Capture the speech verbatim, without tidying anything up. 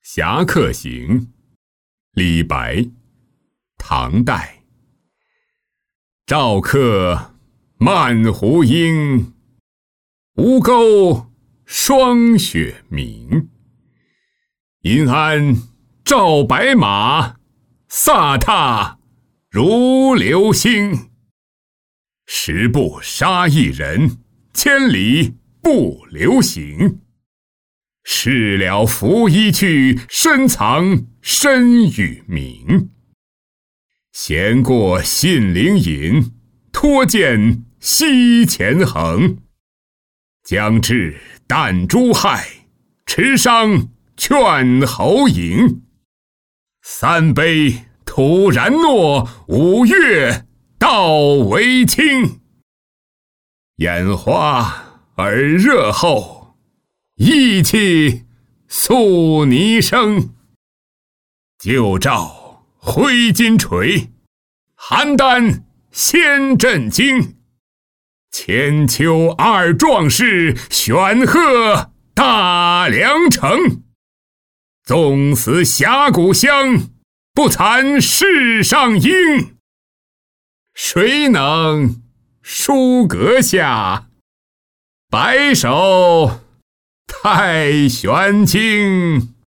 侠客行，李白，唐代。赵客漫胡缨，吴钩霜雪明。银鞍照白马，飒沓如流星。十步杀一人，千里不留行。事了拂衣去，深藏身与名。闲过信陵饮，脱剑西前横。将至旦珠害，持觞劝侯饮。三杯吐然诺，五岳道为轻。眼花耳热后，意气素霓生。旧照挥金锤，邯郸先震惊。千秋二壮士，选贺大梁城。纵死峡谷乡，不惭世上英。谁能书阁下，白首太玄经。